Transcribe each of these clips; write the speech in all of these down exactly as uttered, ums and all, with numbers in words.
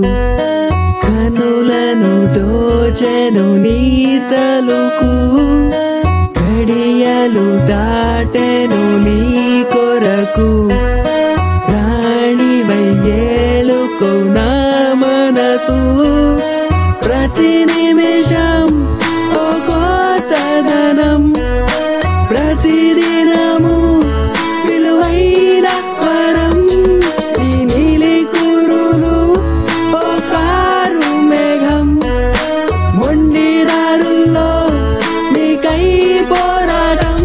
కనులను దోచెను నీ తలుకు, గడియలు దాటెను నీ కొరకు. రాణివై ఏలుకో నా మనసు, ప్రతి నిమిషం ఓ కొత్తదనం, ప్రతిదినము విలువైన వరం. ఈ నీలి కురులు ఓ కారు మేఘం, మొండి దారుల్లో నీకై పోరాటం.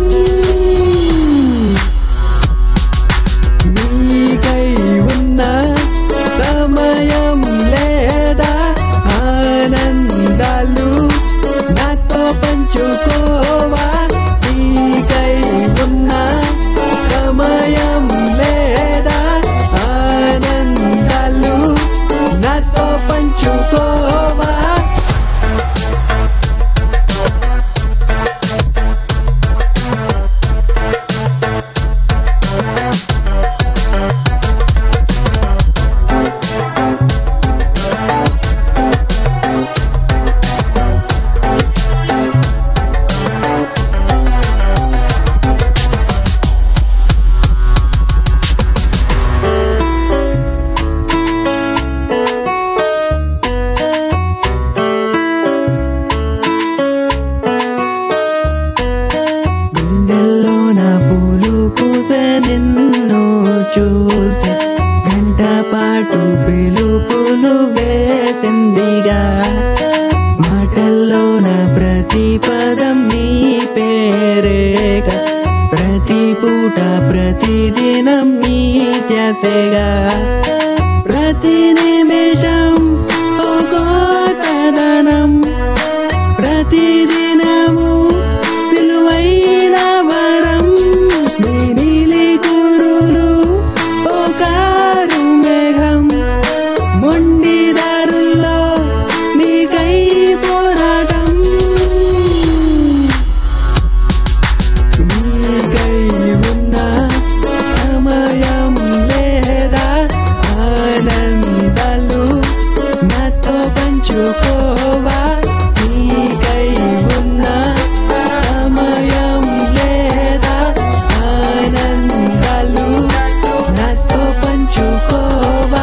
నీకై ఉన్న సమయం లేదా, ఆనందాలు నాతో పంచుకోవా. నీకై ఉన్న సమయం లేదా, ఆనందాలు నాతో పంచుకోవా. గుండెల్లో నా పూలు పూసే నిన్ను చూస్తే, గంట పాటు పిలుపులు వేసిందిగా. మాటల్లో నా ప్రతి పదం నీ పేరేగా, ప్రతి పూట ప్రతి దినం నీ ధ్యాసగా. ప్రతి నిమిషం ఓ కొత్తదనం, ప్రతి దినము విలువైన వరం. నీ నీలి కురులు ఓ కారు మేఘం, మొండి దారుల్లో నీకై పోరాటం. నీకై ఉన్న సమయం లేదా, ఆనందాలు నాతో పంచుకోవా. నీకై ఉన్న సమయం లేదా, ఆనందాలు నాతో పంచుకోవా.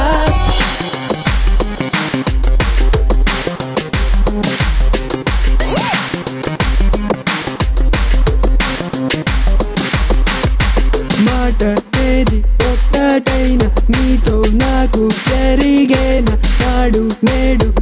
మాట ఏది ఒక్కటైనా నీతో నాకు జరిగేనా, నాడు నేడు